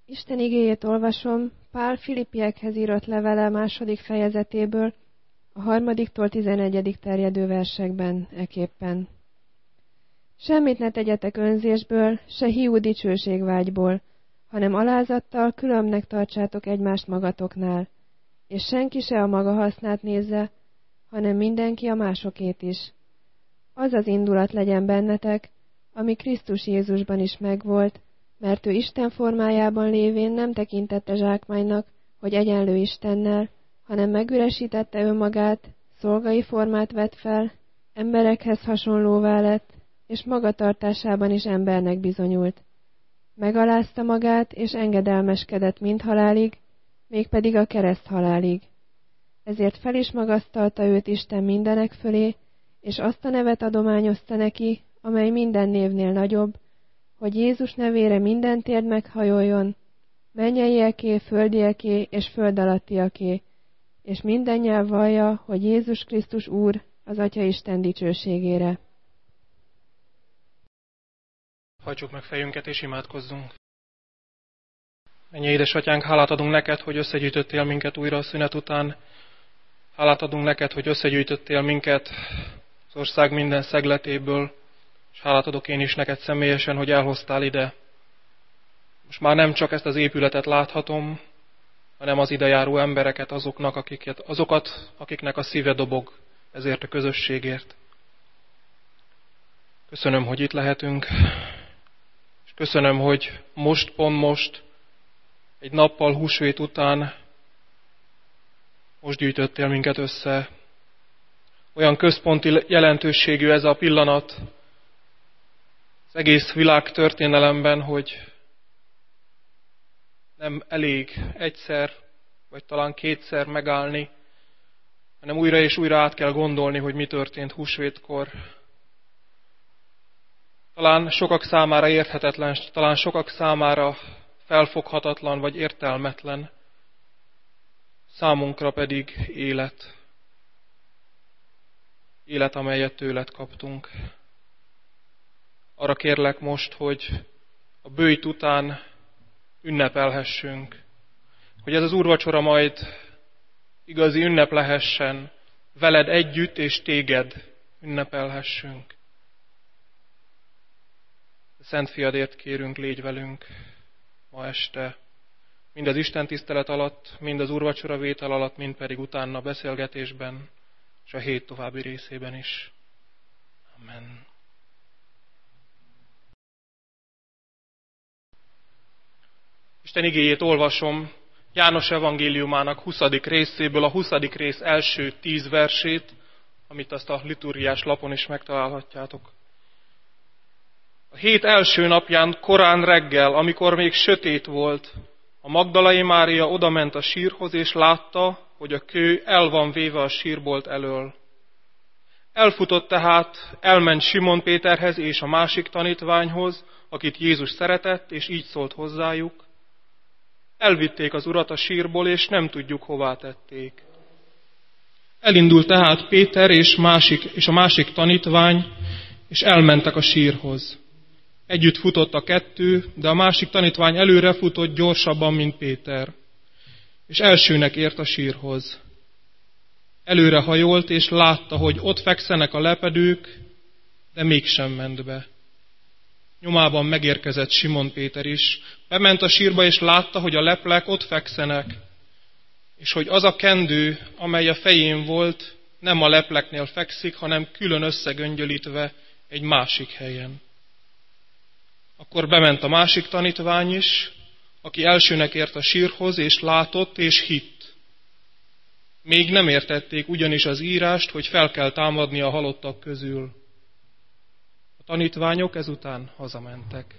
Isten igéjét olvasom Pál Filippiekhez írott levele 2. fejezetéből, a 3-tól 11. terjedő versekben eképpen. Semmit ne tegyetek önzésből, se hiú dicsőségvágyból, hanem alázattal különbnek tartsátok egymást magatoknál, és senki se a maga hasznát nézze, hanem mindenki a másokét is. Az az indulat legyen bennetek, ami Krisztus Jézusban is megvolt, mert ő Isten formájában lévén nem tekintette zsákmánynak, hogy egyenlő Istennel, hanem megüresítette önmagát, szolgai formát vett fel, emberekhez hasonlóvá lett, és magatartásában is embernek bizonyult. Megalázta magát, és engedelmeskedett mindhalálig, mégpedig a kereszt halálig. Ezért fel is magasztalta őt Isten mindenek fölé, és azt a nevet adományozta neki, amely minden névnél nagyobb, hogy Jézus nevére minden térd meghajoljon, mennyeieké, földieké és föld alattiaké, és minden nyelv vallja, hogy Jézus Krisztus Úr az Atya Isten dicsőségére. Hajtsuk meg fejünket és imádkozzunk. Mennyei édesatyánk, hálát adunk neked, hogy összegyűjtöttél minket újra a szünet után. Hálát adunk neked, hogy összegyűjtöttél minket az ország minden szegletéből, és hálát adok én is neked személyesen, hogy elhoztál ide. Most már nem csak ezt az épületet láthatom, hanem az idejáró embereket, azokat, akiknek a szíve dobog ezért a közösségért. Köszönöm, hogy itt lehetünk, és köszönöm, hogy pont most, egy nappal húsvét után most gyűjtöttél minket össze. Olyan központi jelentőségű ez a pillanat az egész világ történelemben, hogy nem elég egyszer, vagy talán kétszer megállni, hanem újra és újra át kell gondolni, hogy mi történt húsvétkor. Talán sokak számára érthetetlen, talán sokak számára felfoghatatlan vagy értelmetlen, számunkra pedig élet. Élet, amelyet tőled kaptunk. Arra kérlek most, hogy a bőjt után ünnepelhessünk, hogy ez az úrvacsora majd igazi ünnep lehessen, veled együtt és téged ünnepelhessünk. A Szent Fiadért kérünk, légy velünk ma este, mind az Isten tisztelet alatt, mind az úrvacsora vétel alatt, mind pedig utána beszélgetésben, és a hét további részében is. Amen. Isten igéjét olvasom János evangéliumának 20. részéből, a 20. rész első 10 versét, amit azt a liturgiás lapon is megtalálhatjátok. A hét első napján korán reggel, amikor még sötét volt, a Magdalai Mária odament a sírhoz, és látta, hogy a kő el van véve a sírbolt elől. Elfutott tehát, elment Simon Péterhez és a másik tanítványhoz, akit Jézus szeretett, és így szólt hozzájuk: elvitték az Urat a sírból, és nem tudjuk, hová tették. Elindult tehát Péter és a másik tanítvány, és elmentek a sírhoz. Együtt futott a kettő, de a másik tanítvány előre futott gyorsabban, mint Péter, és elsőnek ért a sírhoz. Előre hajolt, és látta, hogy ott fekszenek a lepedők, de mégsem ment be. Nyomában megérkezett Simon Péter is, bement a sírba, és látta, hogy a leplek ott fekszenek, és hogy az a kendő, amely a fején volt, nem a lepleknél fekszik, hanem külön összegöngyölítve egy másik helyen. Akkor bement a másik tanítvány is, aki elsőnek ért a sírhoz, és látott, és hitt. Még nem értették ugyanis az írást, hogy fel kell támadni a halottak közül. A tanítványok ezután hazamentek.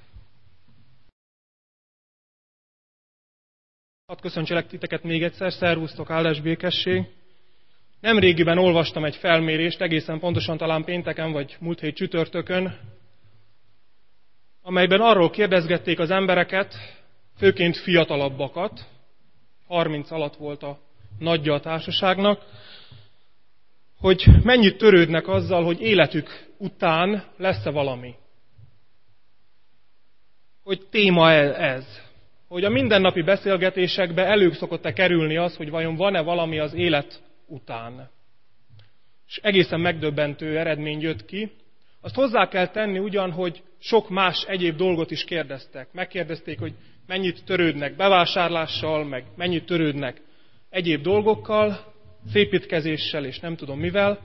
Hadd köszöntselek titeket még egyszer, szervusztok, áldás békesség. Nemrégiben olvastam egy felmérést, egészen pontosan talán pénteken vagy múlt hét csütörtökön, amelyben arról kérdezgették az embereket, főként fiatalabbakat, 30 alatt volt a nagyja a társaságnak, hogy mennyit törődnek azzal, hogy életük után lesz-e valami. Hogy téma ez. hogy a mindennapi beszélgetésekbe elő szokott-e kerülni az, hogy vajon van-e valami az élet után. És egészen megdöbbentő eredmény jött ki. Azt hozzá kell tenni ugyan, hogy sok más egyéb dolgot is kérdeztek. Megkérdezték, hogy mennyit törődnek bevásárlással, meg mennyit törődnek egyéb dolgokkal, szépítkezéssel és nem tudom mivel.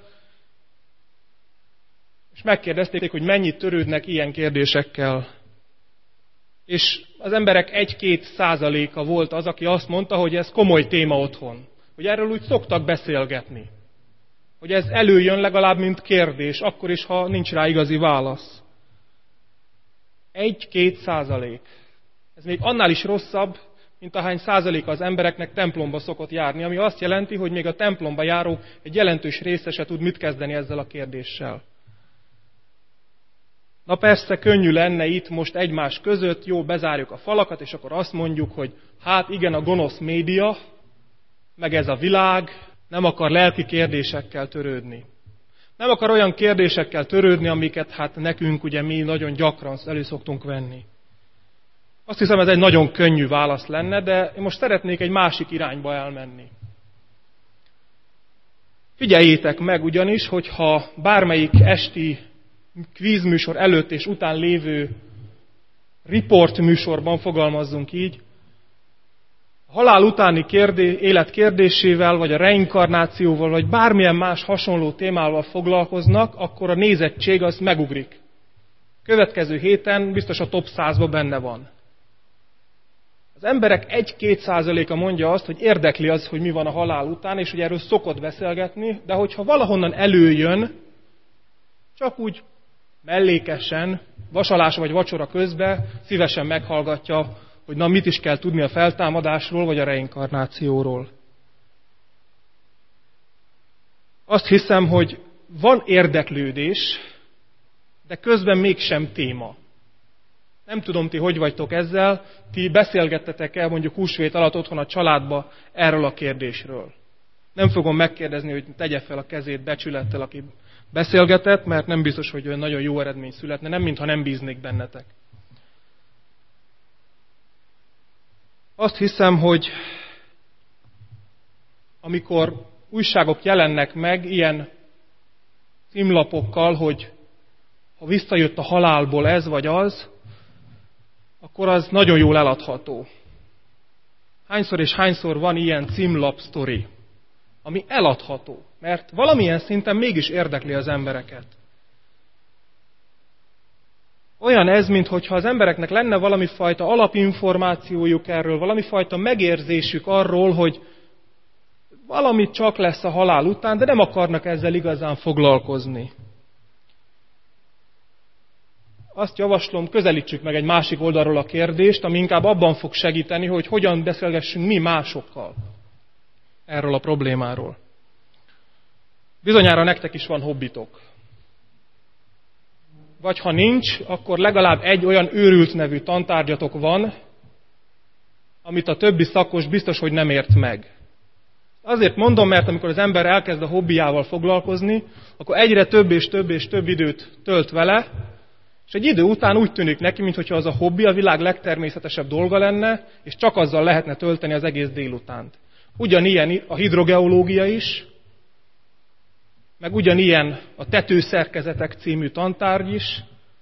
És megkérdezték, hogy mennyit törődnek ilyen kérdésekkel. És az emberek 1-2% volt az, aki azt mondta, hogy ez komoly téma otthon. Hogy erről úgy szoktak beszélgetni. Hogy ez előjön legalább, mint kérdés, akkor is, ha nincs rá igazi válasz. 1-2%. Ez még annál is rosszabb, mint ahány százaléka az embereknek templomba szokott járni, ami azt jelenti, hogy még a templomba járó egy jelentős része se tud mit kezdeni ezzel a kérdéssel. Na persze, könnyű lenne itt most egymás között, jó, bezárjuk a falakat, és akkor azt mondjuk, hogy hát igen, a gonosz média, meg ez a világ nem akar lelki kérdésekkel törődni. Nem akar olyan kérdésekkel törődni, amiket hát nekünk ugye mi nagyon gyakran elő szoktunk venni. Azt hiszem, ez egy nagyon könnyű válasz lenne, de én most szeretnék egy másik irányba elmenni. Figyeljétek meg ugyanis, hogyha bármelyik esti kvízműsor előtt és után lévő riportműsorban, fogalmazzunk így, a halál utáni élet kérdésével, vagy a reinkarnációval, vagy bármilyen más hasonló témával foglalkoznak, akkor a nézettség az megugrik. Következő héten biztos a top 100-ba benne van. Az emberek 1-2%-a mondja azt, hogy érdekli az, hogy mi van a halál után, és hogy erről szokott beszélgetni, de hogyha valahonnan előjön, csak úgy mellékesen, vasalás vagy vacsora közben szívesen meghallgatja, hogy na mit is kell tudni a feltámadásról vagy a reinkarnációról. Azt hiszem, hogy van érdeklődés, de közben mégsem téma. Nem tudom, ti hogy vagytok ezzel, ti beszélgettetek el mondjuk húsvét alatt otthon a családba erről a kérdésről. Nem fogom megkérdezni, hogy tegye fel a kezét becsülettel, aki beszélgetett, mert nem biztos, hogy olyan nagyon jó eredmény születne, nem mintha nem bíznék bennetek. Azt hiszem, hogy amikor újságok jelennek meg ilyen címlapokkal, hogy ha visszajött a halálból ez vagy az, akkor az nagyon jól eladható. Hányszor és hányszor van ilyen címlap sztori, ami eladható, mert valamilyen szinten mégis érdekli az embereket. Olyan ez, mintha az embereknek lenne valami fajta alapinformációjuk erről, valami fajta megérzésük arról, hogy valami csak lesz a halál után, de nem akarnak ezzel igazán foglalkozni. Azt javaslom, közelítsük meg egy másik oldalról a kérdést, ami inkább abban fog segíteni, hogy hogyan beszélgessünk mi másokkal erről a problémáról. Bizonyára nektek is van hobbitok. Vagy ha nincs, akkor legalább egy olyan őrült nevű tantárgyatok van, amit a többi szakos biztos, hogy nem ért meg. Azért mondom, mert amikor az ember elkezd a hobbiával foglalkozni, akkor egyre több és több és több időt tölt vele, és egy idő után úgy tűnik neki, mintha az a hobbi a világ legtermészetesebb dolga lenne, és csak azzal lehetne tölteni az egész délutánt. Ugyanilyen a hidrogeológia is, meg ugyanilyen a tetőszerkezetek című tantárgy is,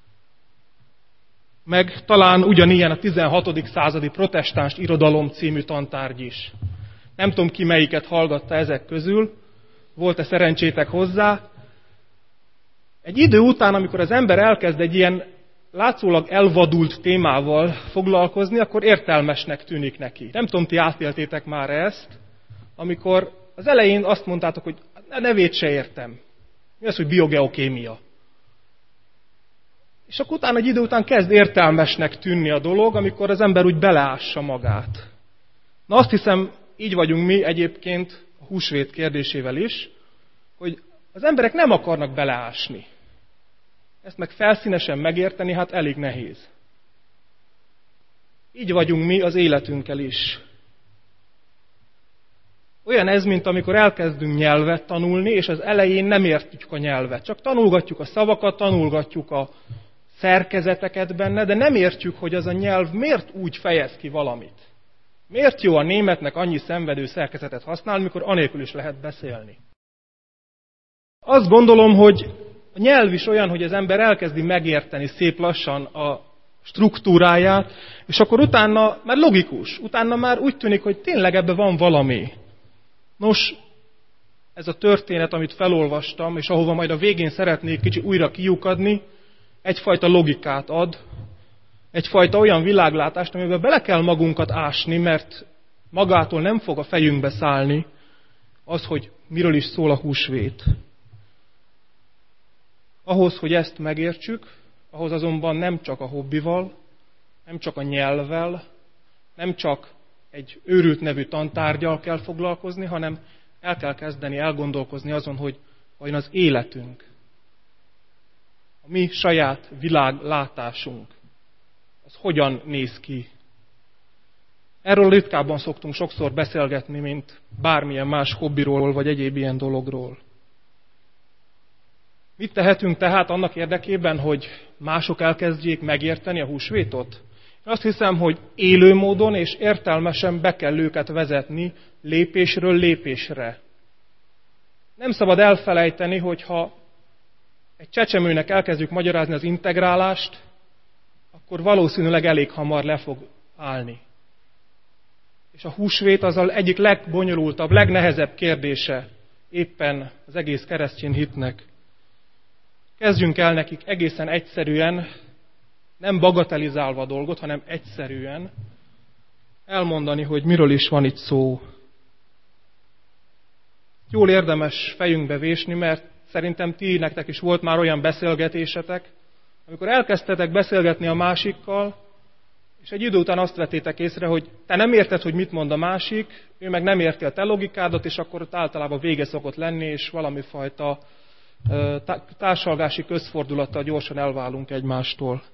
meg talán ugyanilyen a 16. századi protestáns irodalom című tantárgy is. Nem tudom, ki melyiket hallgatta ezek közül, volt-e szerencsétek hozzá. Egy idő után, amikor az ember elkezd egy ilyen látszólag elvadult témával foglalkozni, akkor értelmesnek tűnik neki. Nem tudom, ti átéltétek már ezt, amikor az elején azt mondtátok, hogy a nevét se értem. Mi az, hogy biogeokémia? És akkor utána egy idő után kezd értelmesnek tűnni a dolog, amikor az ember úgy beleássa magát. Na azt hiszem, így vagyunk mi egyébként a húsvét kérdésével is, hogy az emberek nem akarnak beleásni. Ezt meg felszínesen megérteni, hát elég nehéz. Így vagyunk mi az életünkkel is. Olyan ez, mint amikor elkezdünk nyelvet tanulni, és az elején nem értjük a nyelvet. Csak tanulgatjuk a szavakat, tanulgatjuk a szerkezeteket benne, de nem értjük, hogy az a nyelv miért úgy fejez ki valamit. Miért jó a németnek annyi szenvedő szerkezetet használni, mikor anélkül is lehet beszélni. Azt gondolom, hogy a nyelv is olyan, hogy az ember elkezdi megérteni szép lassan a struktúráját, és akkor utána már logikus, utána már úgy tűnik, hogy tényleg ebben van valami. Nos, ez a történet, amit felolvastam, és ahova majd a végén szeretnék kicsi újra kiukadni, egyfajta logikát ad, egyfajta olyan világlátást, amiben bele kell magunkat ásni, mert magától nem fog a fejünkbe szállni az, hogy miről is szól a húsvét. Ahhoz, hogy ezt megértsük, ahhoz azonban nem csak a hobbival, nem csak a nyelvvel, nem csak egy őrült nevű tantárgyal kell foglalkozni, hanem el kell kezdeni elgondolkozni azon, hogy vajon az életünk, a mi saját világlátásunk, az hogyan néz ki. Erről ritkábban szoktunk sokszor beszélgetni, mint bármilyen más hobbiról, vagy egyéb ilyen dologról. Mit tehetünk tehát annak érdekében, hogy mások elkezdjék megérteni a húsvétot? Én azt hiszem, hogy élő módon és értelmesen be kell őket vezetni lépésről lépésre. Nem szabad elfelejteni, hogyha egy csecsemőnek elkezdjük magyarázni az integrálást, akkor valószínűleg elég hamar le fog állni. És a húsvét az az egyik legbonyolultabb, legnehezebb kérdése éppen az egész keresztény hitnek. Kezdjünk el nekik egészen egyszerűen, nem bagatelizálva a dolgot, hanem egyszerűen elmondani, hogy miről is van itt szó. Jól érdemes fejünkbe vésni, mert szerintem nektek is volt már olyan beszélgetésetek, amikor elkezdtetek beszélgetni a másikkal, és egy idő után azt vettétek észre, hogy te nem érted, hogy mit mond a másik, ő meg nem érti a te logikádat, és akkor ott általában vége szokott lenni, és valami fajta társalgási közfordulattal gyorsan elválunk egymástól.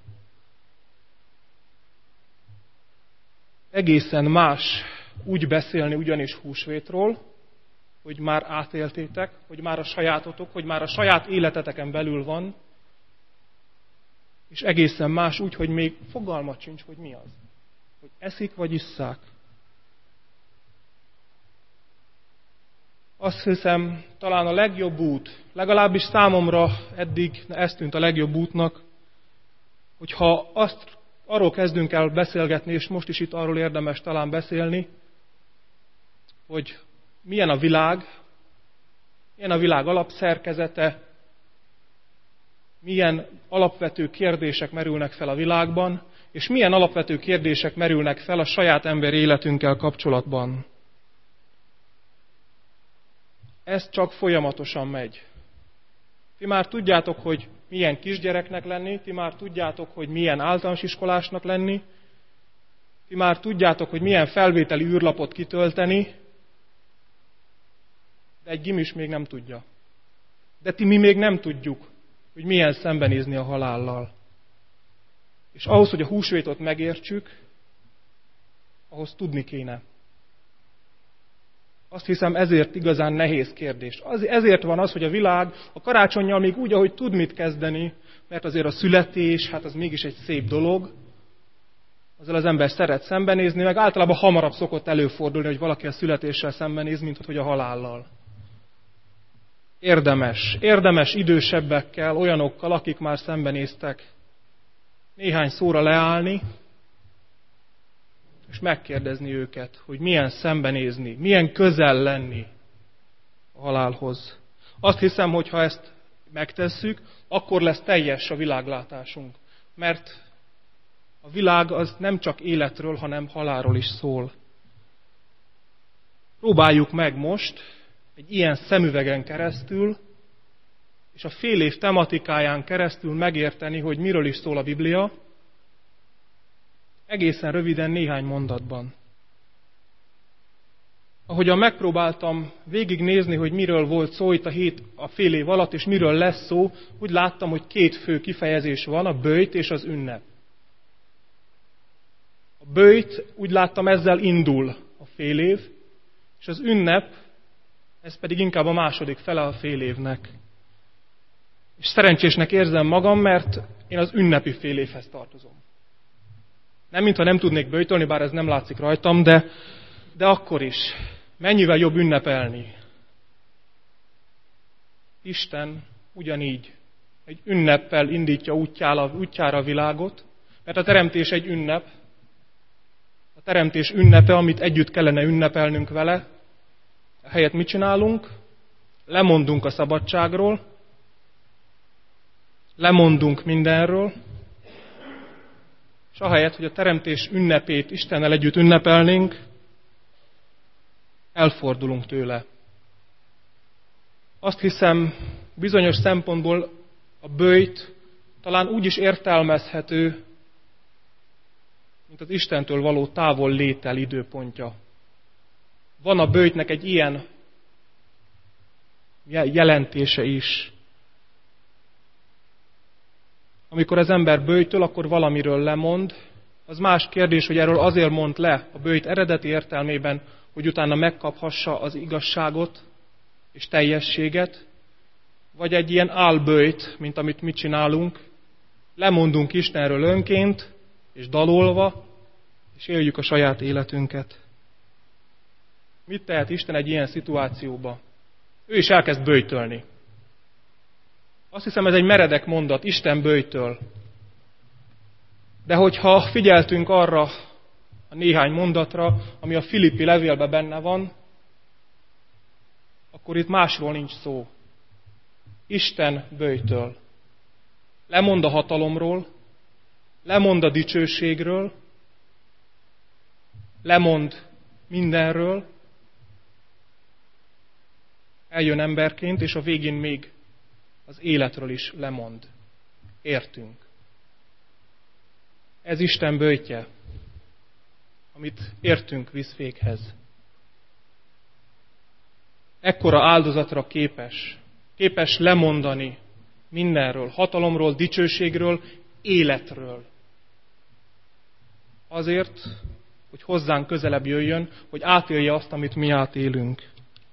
Egészen más úgy beszélni ugyanis húsvétról, hogy már átéltétek, hogy már a sajátotok, hogy már a saját életeteken belül van, és egészen más úgy, hogy még fogalmat sincs, hogy mi az. Hogy eszik vagy isszák. Azt hiszem, talán a legjobb út, legalábbis számomra eddig ez tűnt a legjobb útnak, hogyha arról kezdünk el beszélgetni, és most is itt arról érdemes talán beszélni, hogy milyen a világ alapszerkezete, milyen alapvető kérdések merülnek fel a világban, és milyen alapvető kérdések merülnek fel a saját ember életünkkel kapcsolatban. Ez csak folyamatosan megy. Ti már tudjátok, hogy milyen kisgyereknek lenni, ti már tudjátok, hogy milyen általános iskolásnak lenni, ti már tudjátok, hogy milyen felvételi űrlapot kitölteni, de egy gimis még nem tudja. De mi még nem tudjuk, hogy milyen szembenézni a halállal. És ahhoz, hogy a húsvétot megértsük, ahhoz tudni kéne. Azt hiszem, ezért igazán nehéz kérdés. Ezért van az, hogy a világ a karácsonnyal még úgy, ahogy tud mit kezdeni, mert azért a születés, hát az mégis egy szép dolog, azzal az ember szeret szembenézni, meg általában hamarabb szokott előfordulni, hogy valaki a születéssel szembenéz, mint hogy a halállal. Érdemes idősebbekkel, olyanokkal, akik már szembenéztek, néhány szóra leállni, és megkérdezni őket, hogy milyen szembenézni, milyen közel lenni a halálhoz. Azt hiszem, hogy ha ezt megtesszük, akkor lesz teljes a világlátásunk. Mert a világ az nem csak életről, hanem halálról is szól. Próbáljuk meg most egy ilyen szemüvegen keresztül, és a fél év tematikáján keresztül megérteni, hogy miről is szól a Biblia, egészen röviden néhány mondatban. Ahogyan megpróbáltam végignézni, hogy miről volt szó itt a fél év alatt, és miről lesz szó, úgy láttam, hogy két fő kifejezés van, a böjt és az ünnep. A böjt, úgy láttam, ezzel indul a fél év, és az ünnep, ez pedig inkább a második fele a fél évnek. És szerencsésnek érzem magam, mert én az ünnepi fél évhez tartozom. Nem, mintha nem tudnék böjtölni, bár ez nem látszik rajtam, de akkor is. Mennyivel jobb ünnepelni. Isten ugyanígy egy ünneppel indítja útjára a világot, mert a teremtés egy ünnep. A teremtés ünnepe, amit együtt kellene ünnepelnünk vele. Ehelyett mit csinálunk? Lemondunk a szabadságról, lemondunk mindenről, és ahelyett, hogy a teremtés ünnepét Istennel együtt ünnepelnénk, elfordulunk tőle. Azt hiszem, bizonyos szempontból a böjt talán úgy is értelmezhető, mint az Istentől való távol létel időpontja. Van a böjtnek egy ilyen jelentése is. Amikor az ember böjtöl, akkor valamiről lemond. Az más kérdés, hogy erről azért mond le a böjt eredeti értelmében, hogy utána megkaphassa az igazságot és teljességet, vagy egy ilyen álböjt, mint amit mi csinálunk, lemondunk Istenről önként, és dalolva, és éljük a saját életünket. Mit tehet Isten egy ilyen szituációba? Ő is elkezd böjtölni. Azt hiszem, ez egy meredek mondat, Isten böjtöl. De hogyha figyeltünk arra a néhány mondatra, ami a Filippi levélben benne van, akkor itt másról nincs szó. Isten böjtöl. Lemond a hatalomról, lemond a dicsőségről, lemond mindenről, eljön emberként, és a végén még az életről is lemond. Értünk. Ez Isten böjtje, amit értünk visz véghez. Ekkora áldozatra képes lemondani mindenről, hatalomról, dicsőségről, életről. Azért, hogy hozzánk közelebb jöjjön, hogy átélje azt, amit mi átélünk.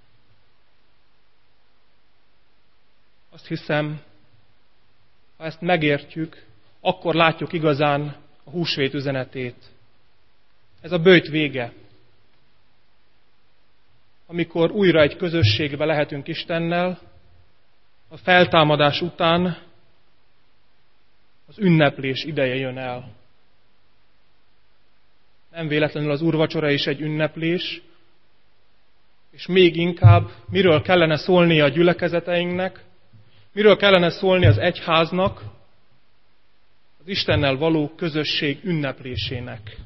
Azt hiszem, ha ezt megértjük, akkor látjuk igazán a húsvét üzenetét. Ez a böjt vége. Amikor újra egy közösségbe lehetünk Istennel, a feltámadás után az ünneplés ideje jön el. Nem véletlenül az úrvacsora is egy ünneplés, és még inkább miről kellene szólnia a gyülekezeteinknek, miről kellene szólni az egyháznak, az Istennel való közösség ünneplésének.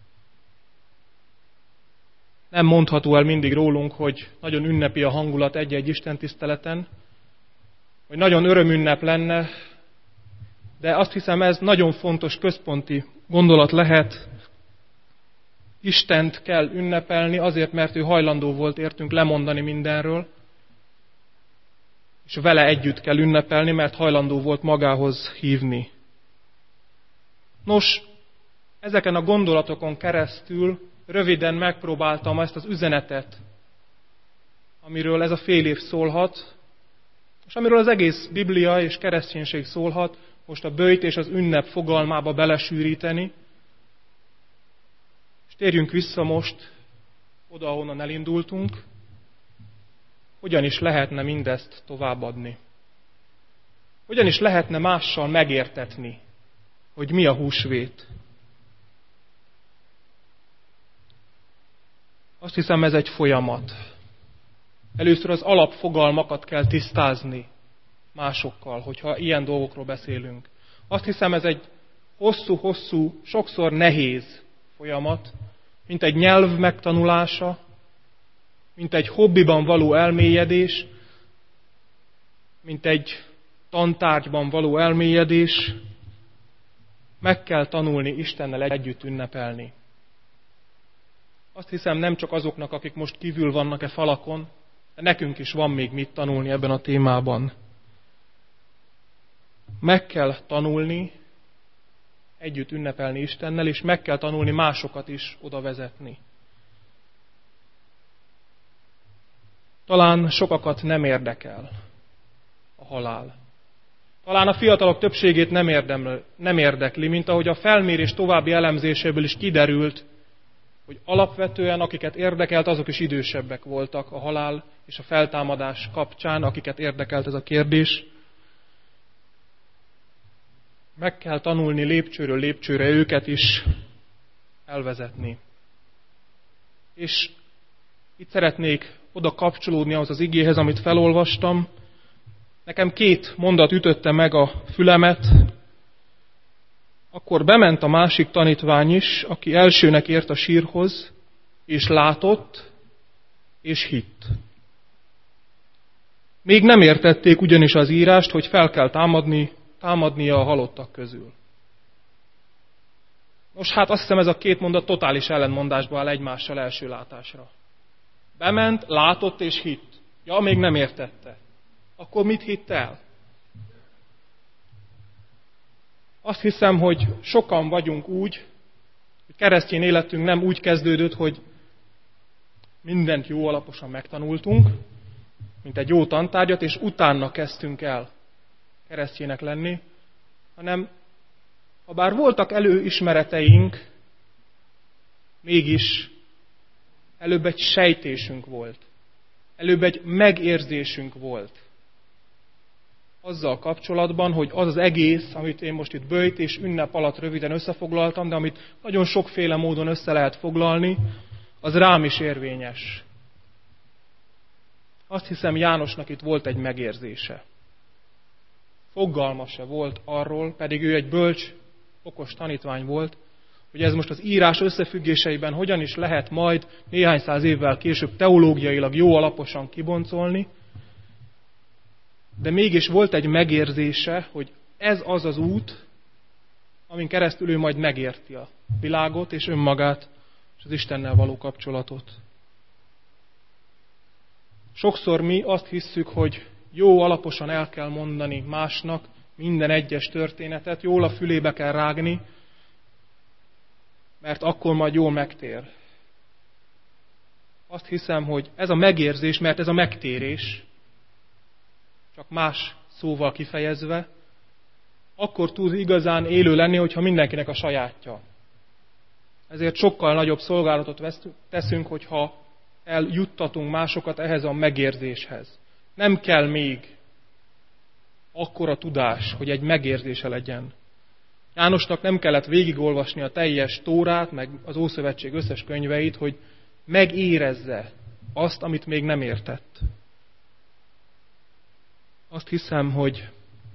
Nem mondható el mindig rólunk, hogy nagyon ünnepi a hangulat egy-egy istentiszteleten, hogy nagyon örömünnep lenne, de azt hiszem, ez nagyon fontos központi gondolat lehet. Istent kell ünnepelni azért, mert ő hajlandó volt értünk lemondani mindenről, és vele együtt kell ünnepelni, mert hajlandó volt magához hívni. Nos, ezeken a gondolatokon keresztül röviden megpróbáltam ezt az üzenetet, amiről ez a fél év szólhat, és amiről az egész Biblia és kereszténység szólhat, most a böjt és az ünnep fogalmába belesűríteni. És térjünk vissza most oda, ahonnan elindultunk, hogyan is lehetne mindezt továbbadni. Hogyan is lehetne mással megértetni, hogy mi a húsvét. Azt hiszem, ez egy folyamat. Először az alapfogalmakat kell tisztázni másokkal, hogyha ilyen dolgokról beszélünk. Azt hiszem, ez egy hosszú, sokszor nehéz folyamat, mint egy nyelv megtanulása, mint egy hobbiban való elmélyedés, mint egy tantárgyban való elmélyedés. Meg kell tanulni Istennel együtt ünnepelni. Azt hiszem, nem csak azoknak, akik most kívül vannak falakon, de nekünk is van még mit tanulni ebben a témában. Meg kell tanulni együtt ünnepelni Istennel, és meg kell tanulni másokat is oda vezetni. Talán sokakat nem érdekel a halál. Talán a fiatalok többségét nem érdekli, mint ahogy a felmérés további elemzéséből is kiderült, hogy alapvetően akiket érdekelt, azok is idősebbek voltak a halál és a feltámadás kapcsán, akiket érdekelt ez a kérdés. Meg kell tanulni lépcsőről lépcsőre őket is elvezetni. És itt szeretnék oda kapcsolódni ahhoz az igéhez, amit felolvastam. Nekem 2 mondat ütötte meg a fülemet. Akkor bement a másik tanítvány is, aki elsőnek ért a sírhoz, és látott, és hitt. Még nem értették ugyanis az írást, hogy fel kell támadnia a halottak közül. Nos, hát azt hiszem ez a 2 mondat totális ellentmondásba áll egymással első látásra. Bement, látott és hitt. Ja, még nem értette. Akkor mit hitt el? Azt hiszem, hogy sokan vagyunk úgy, hogy keresztény életünk nem úgy kezdődött, hogy mindent jó alaposan megtanultunk, mint egy jó tantárgyat, és utána kezdtünk el keresztjének lenni, hanem habár voltak előismereteink, mégis előbb egy sejtésünk volt. Előbb egy megérzésünk volt. Azzal kapcsolatban, hogy az az egész, amit én most itt böjt és ünnep alatt röviden összefoglaltam, de amit nagyon sokféle módon össze lehet foglalni, az rám is érvényes. Azt hiszem, Jánosnak itt volt egy megérzése. Fogalma se volt arról, pedig ő egy bölcs, okos tanítvány volt, hogy ez most az írás összefüggéseiben hogyan is lehet majd néhány száz évvel később teológiailag jó alaposan kiboncolni, de mégis volt egy megérzése, hogy ez az az út, amin keresztül ő majd megérti a világot és önmagát és az Istennel való kapcsolatot. Sokszor mi azt hisszük, hogy jó alaposan el kell mondani másnak minden egyes történetet, jól a fülébe kell rágni, mert akkor majd jól megtér. Azt hiszem, hogy ez a megérzés, mert ez a megtérés, csak más szóval kifejezve, akkor tud igazán élő lenni, hogyha mindenkinek a sajátja. Ezért sokkal nagyobb szolgálatot teszünk, hogyha eljuttatunk másokat ehhez a megérzéshez. Nem kell még akkora tudás, hogy egy megérzése legyen. Jánosnak nem kellett végigolvasni a teljes Tórát, meg az Ószövetség összes könyveit, hogy megérezze azt, amit még nem értett. Azt hiszem, hogy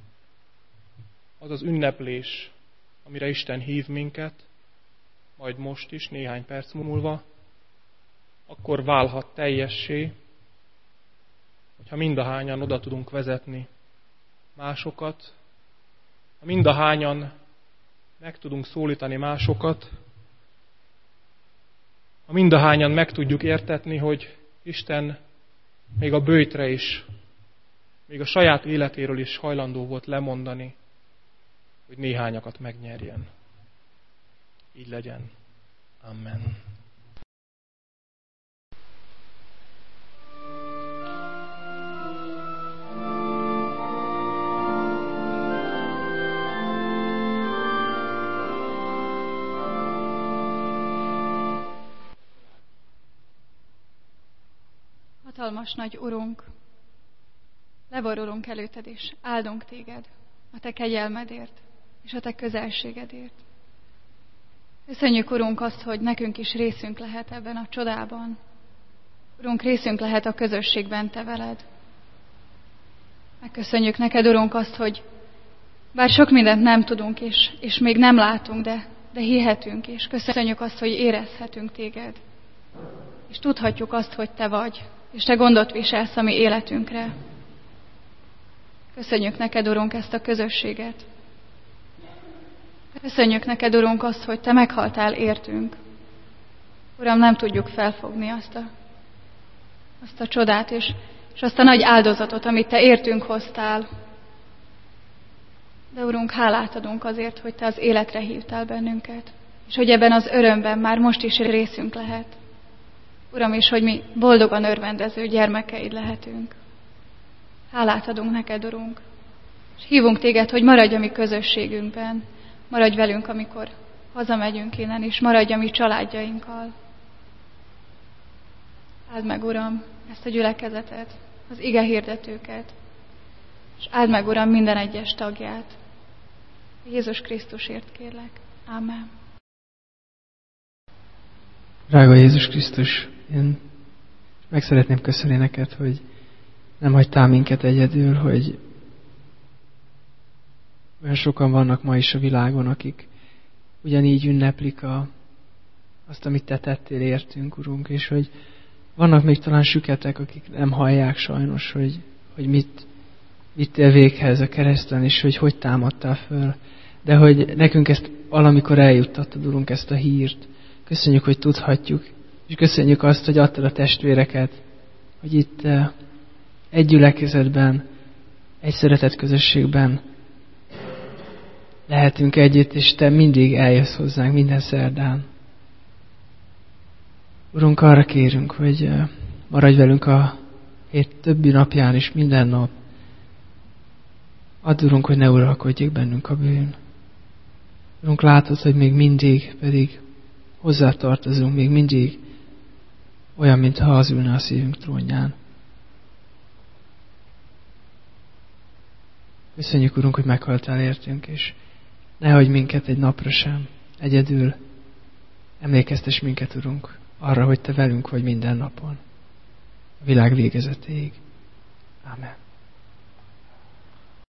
az az ünneplés, amire Isten hív minket, majd most is, néhány perc múlva, akkor válhat teljessé, hogyha mindahányan oda tudunk vezetni másokat, ha mindahányan meg tudunk szólítani másokat, ha mindahányan meg tudjuk értetni, hogy Isten még a böjtre is, még a saját életéről is hajlandó volt lemondani, hogy néhányakat megnyerjen. Így legyen. Amen. Hatalmas nagy Urunk, leborulunk előtted, és áldunk téged a te kegyelmedért és a te közelségedért. Köszönjük, Urunk, azt, hogy nekünk is részünk lehet ebben a csodában. Urunk, részünk lehet a közösségben te veled. Megköszönjük neked, Urunk, azt, hogy bár sok mindent nem tudunk, és még nem látunk, de hihetünk, és köszönjük azt, hogy érezhetünk téged. És tudhatjuk azt, hogy te vagy, és te gondot viselsz a mi életünkre. Köszönjük neked, Urunk, ezt a közösséget. Köszönjük neked, Urunk, azt, hogy te meghaltál értünk. Uram, nem tudjuk felfogni azt a csodát, és azt a nagy áldozatot, amit te értünk hoztál. De, Urunk, hálát adunk azért, hogy te az életre hívtál bennünket, és hogy ebben az örömben már most is részünk lehet. Uram, és hogy mi boldogan örvendező gyermekeid lehetünk. Hálát adunk neked, Urunk. És hívunk Téged, hogy maradj a mi közösségünkben, maradj velünk, amikor hazamegyünk innen, és maradj a mi családjainkkal. Áld meg, Uram, ezt a gyülekezetet, az ige hirdetőket, és áld meg, Uram, minden egyes tagját. Jézus Krisztusért kérlek. Ámen. Drága Jézus Krisztus, én meg szeretném köszönni neked, hogy nem hagytál minket egyedül, hogy olyan sokan vannak ma is a világon, akik ugyanígy ünneplik azt, amit te tettél értünk, Urunk, és hogy vannak még talán süketek, akik nem hallják sajnos, hogy mit vittél véghez a kereszten, és hogy támadtál föl. De hogy nekünk ezt valamikor eljuttattad, Urunk, ezt a hírt. Köszönjük, hogy tudhatjuk, és köszönjük azt, hogy adtad a testvéreket, hogy itt egy gyülekezetben, egy szeretett közösségben lehetünk együtt, és te mindig eljössz hozzánk minden szerdán. Urunk, arra kérünk, hogy maradj velünk a hét többi napján is, minden nap. Add, Urunk, hogy ne uralkodjék bennünk a bűn. Urunk, látod, hogy még mindig pedig hozzátartozunk, még mindig olyan, mintha az ülne a szívünk trónján. Köszönjük, Urunk, hogy meghaltál értünk, és ne hagyj minket egy napra sem egyedül. Emlékeztess minket, Urunk, arra, hogy te velünk vagy minden napon, a világ végezetéig. Ámen.